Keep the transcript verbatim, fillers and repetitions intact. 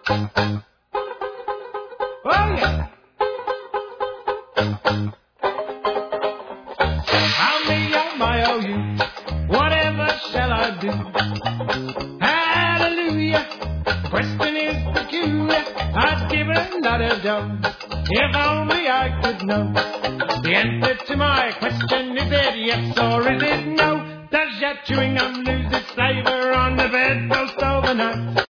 Oh, yeah. How may I, my oh you? Whatever shall I do? Hallelujah. The question is peculiar. I'd give a lot of dough if only I could know the answer to my question. Is it yes or is it no? Does your chewing gum lose its flavor on the bedpost overnight?